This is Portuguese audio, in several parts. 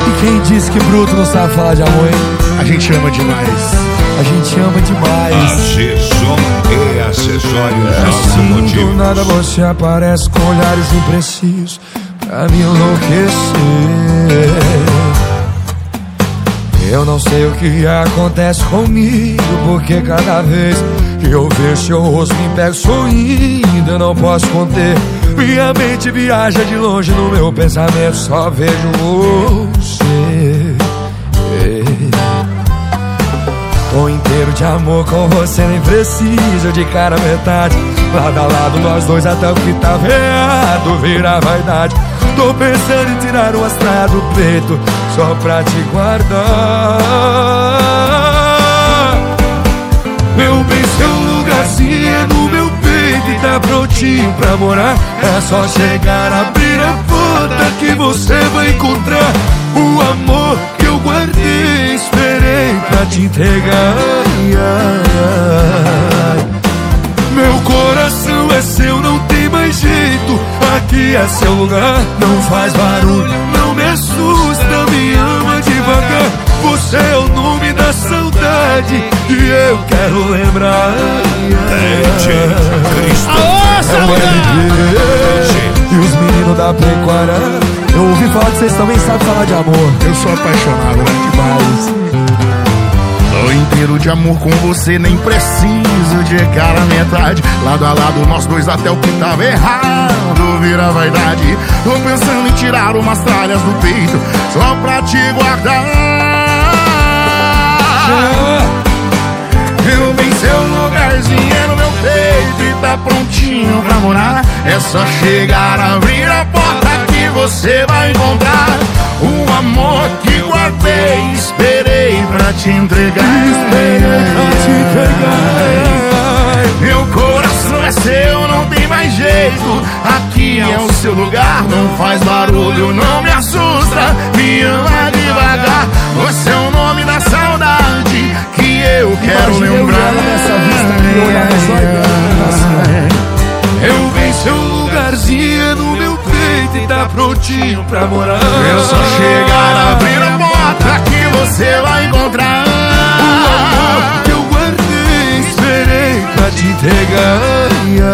E quem disse que bruto não sabe falar de amor, hein? A gente ama demais. A gente ama demais. Acessão e acessórios Assim do automotivos. nada você aparece com olhares imprecisos pra me enlouquecer. Eu não sei o que acontece comigo, porque cada vez que eu vejo seu rosto me pego sorrindo, eu não posso conter. Minha mente viaja de longe, no meu pensamento só vejo você. Tô inteiro de amor com você, nem preciso de cara metade. Lado a lado nós dois até o que tá errado vira vaidade. Tô pensando em tirar umas traias do peito só pra te guardar. Meu bem, seu lugarzinho é no meu peito e tá prontinho pra morar. É só chegar, abrir a porta que você vai encontrar o amor que eu guardei, esperei pra te entregar. Meu coração é seu, não tem mais jeito. Aqui é seu lugar, não faz barulho, não me assusta, me ama devagar. Você é o nome da saudade e eu quero lembrar. E os meninos da pecuária, eu ouvi falar que vocês também sabem falar de amor. Eu sou apaixonado, né? Demais. Tô inteiro de amor com você, nem preciso de cara metade. Lado a lado nós dois até o que tava errado vira vaidade. Tô pensando em tirar umas tralhas do peito só pra te guardar. Eu bem, seu lugarzinho é no meu peito e tá prontinho pra morar. É só chegar, abrir a porta que você vai encontrar o amor que guardei, esperei pra te entregar. Meu coração é seu, não tem mais jeito. Aqui é o seu lugar, não faz barulho, não me assusta, me ama devagar. Você é o nome da saudade que eu quero lembrar. Eu venho, seu lugarzinho é no meu peito e tá prontinho pra morar. É só chegar, abrir a porta que você vai encontrar o amor que eu guardei, esperei pra te entregar.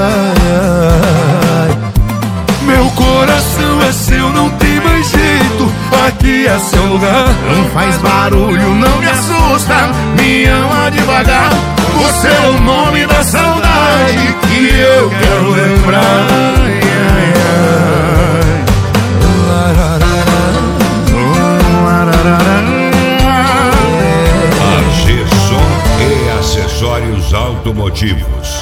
Meu coração é seu, não tem mais jeito. Aqui é seu lugar, não faz barulho, não me assusta, me ama devagar. Você é o nome da saudade que eu quero lembrar. Acessão e acessórios automotivos.